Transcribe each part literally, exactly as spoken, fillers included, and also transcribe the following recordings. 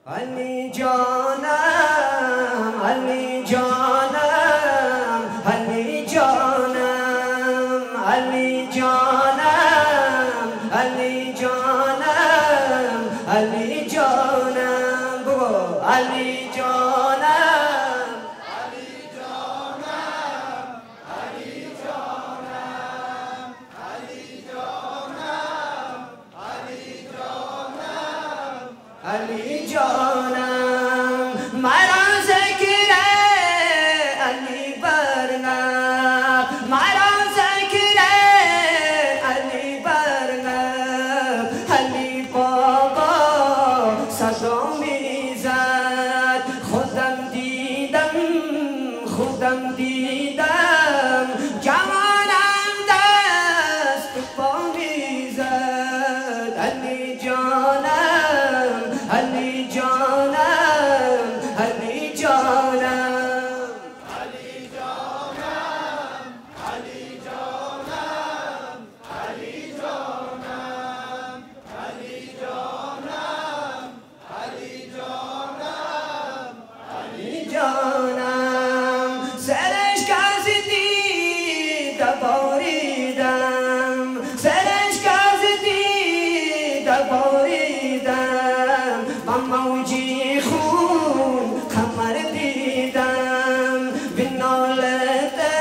علی جانم علی جانم علی جانم علی جانم علی جانم علی جانم بگو علی جانم علی جانم علی جانم علی جانم علی جانم علی جانم مرا ذکر علی برنم مرا ذکر علی برنم علی بابا صدا میزد خودم دیدم خودم دیدم جوانم دست پا میزد علی جانم علی جانم علی جانم علی جانم علی جانم علی جانم علی جانم علی جانم علی جانم سرش گزیدی دباریدم سرش گزیدی دباریدم من موجی خون کمر دیدم بینالتی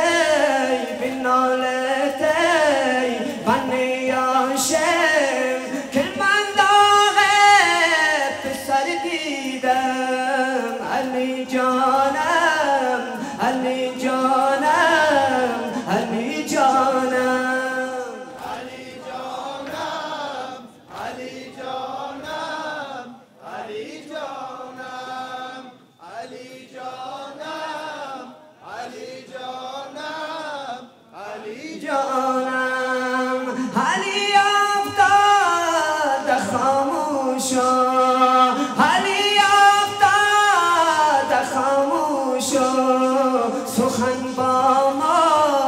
بینالتی بنی آشم که من داغ پسر دیدم علی جانم علی جانم علی جانم علی جانم علی جانم علی جانم علی جانم علی جانم علی جانم علی افتاد خاموشا علی افتاد خاموشا سخن با ما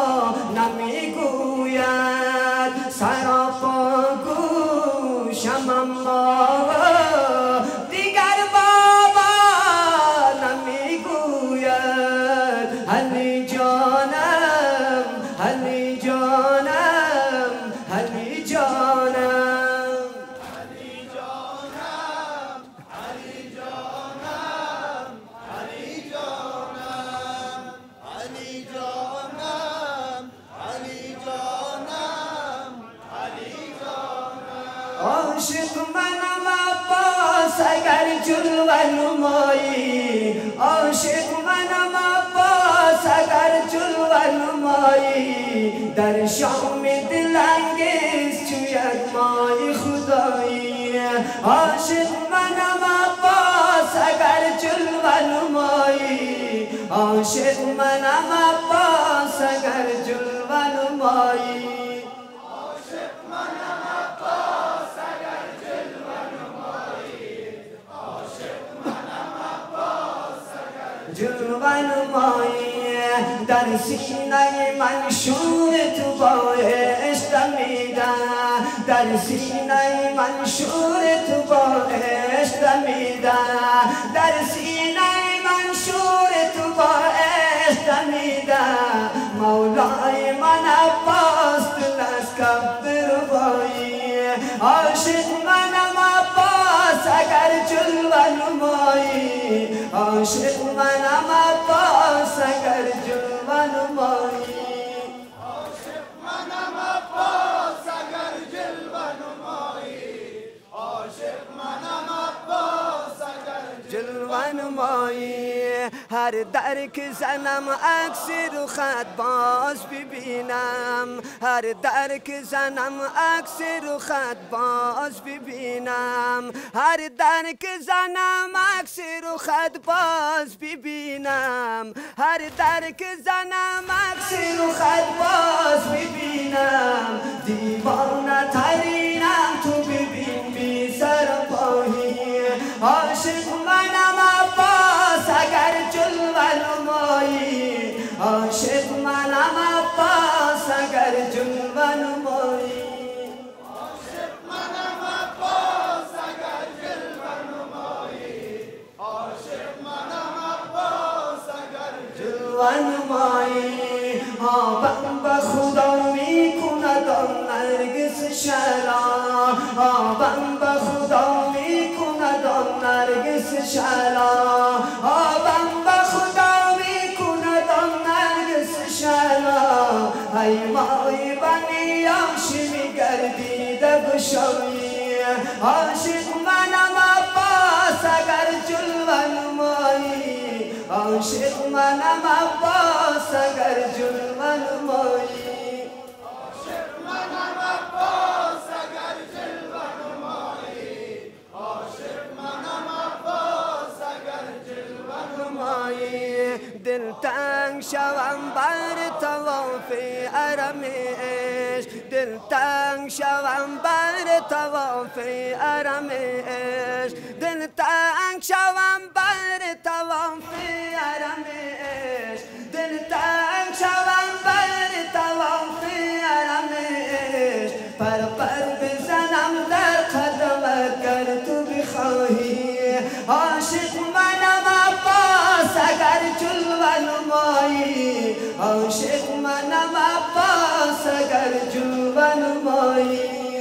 نمیگوید سراپا گوشم اما دیگر بابا نمیگوید علی جانم علی جانم علی جانم علی جانم علی جانم علی جانم علی جانم علی جانم علی جانم عاشق منم عباس اگر جلوه نمایی عاشق منم عباس اگر جلوه نمایی در شام دلانگیز چوید مای خدایی عاشق منم عباس اگر جلوه نمایی عاشق منم عباس اگر جلوه نمایی عاشق منم عباس اگر جلوه نمایی عاشق منم عباس اگر جلوه نمایی در سینه من شور تو با عشق دمیدم در سینه من شور تو با عشق دمیدم در سینه من شور تو با عشق دمیدم مولای من عباس دل از کف ربایی عاشق منم عباس اگر جلوه نمایی عاشق منم عباس اگر جلوه نمایی عاشق منم عباس اگر جلوه نمایی عاشق منم عباس اگر جلوه نمایی هر در که زنم عکس رو خط باز ببینم هر در که زنم عکس رو خط باز ببینم هر در که زنم عکس رو خط باز ببینم هر در که زنم عکس رو خط باز ببینم دیوانه ترینم تو ببین بی سر پاهی عاشق منم عباس اگر جلوه نمایی عاشق منم عباس اگر جلوه نمایی عاشق منم عباس اگر جلوه نمایی و نمایی آبم به خدا میکند آن نرگس شلا آبم به خدا میکند آن نرگس شلا آبم به خدا میکند آن نرگس شلا ای مای بنی هاشمی گردیده گشایی عاشق منم عباس اگر جلوه نمایی عاشق منم عباس اگر جلوه نمایی عاشق منم عباس اگر جلوه نمایی عاشق منم عباس اگر جلوه نمایی دل تنگ شوم بر طواف حرمش دل تنگ شوم بر طواف حرمش دل تنگ شوم بر طواف حرمش دل تنگ شوم بر طواف حرمش پر پر بزنم در قدمت گر تو بخواهی عاشق منم عباس اگر جلوه نمایی عاشق منم عباس اگر جلوه نمایی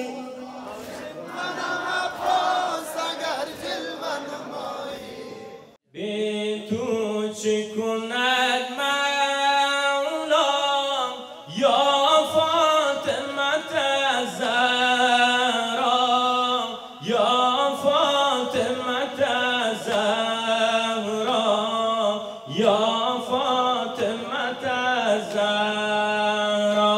منم عباس اگر جلوه نمایی بی تو چه کند مولا یا فاطمه الزهرا یا فاطمه الزهرا یا فاطمه الزهرا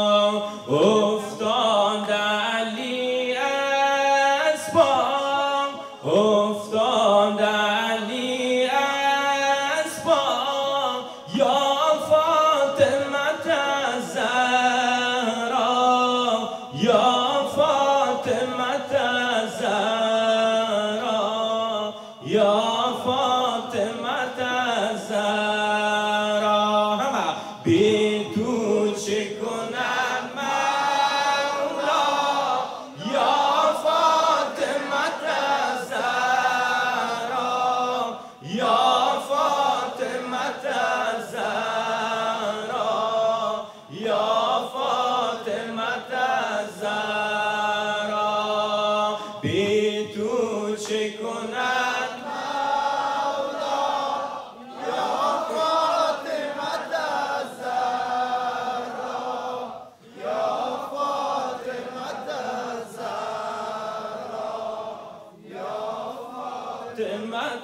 افتاد علی از پا افتاد علی از پا یا فاطمه الزهرا یا فاطمه الزهرا یا فاطمه الزهرا همه بی تو چه کنم مولا یا فاطمه الزهرا یا فاطمه الزهرا یا فاطمه الزهرا بی تو چه کنم فاطمه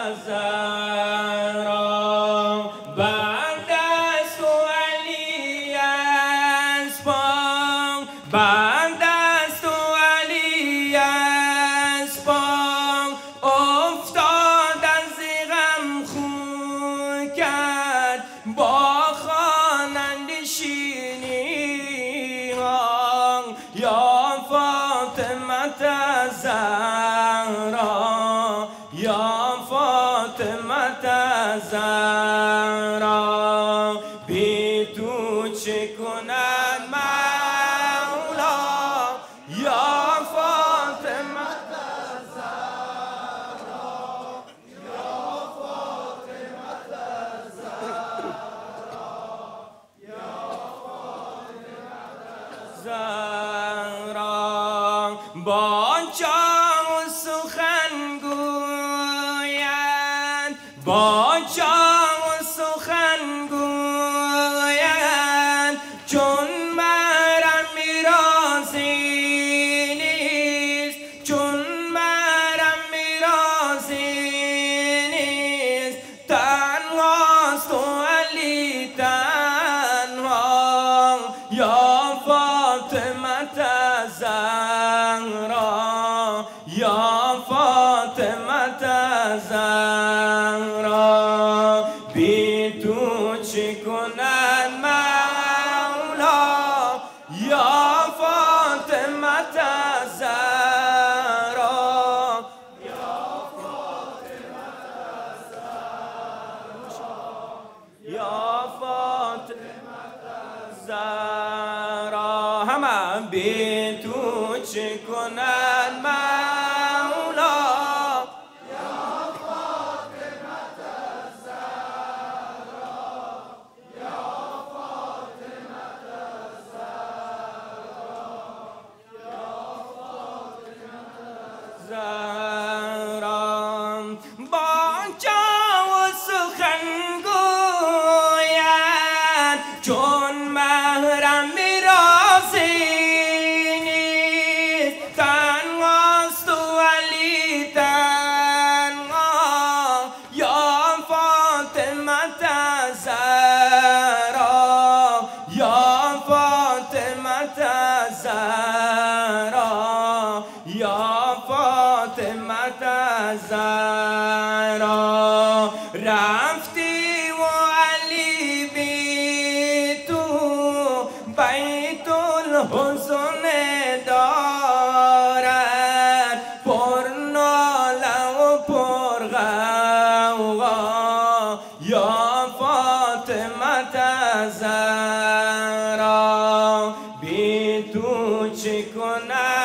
الزهرا بعد از تو علی اسبان بعد از تو علی اسبان افتاد از غم خون کرد با خوانندشینی ها یا فاطمه الزهرا یا فاطمه الزهرا بی تو چه کنن مولا یا فاطمه الزهرا یا فاطمه الزهرا یا فاطمه الزهرا با چاه سخن گویند با چاه سخن گویند چون مرم میرازی نیست چون مرم میرازی نیست تنهاست و علی تنها یا فاطمه الزهرا یا فاطمه الزهرا بی تو چه کنن مولا یا فاطمه الزهرا یا فاطمه الزهرا یا فاطمه الزهرا همه بی تو چه کنن مولا یا فاطمه الغوغا يا فاطمة الزهراء بی تو چه کنم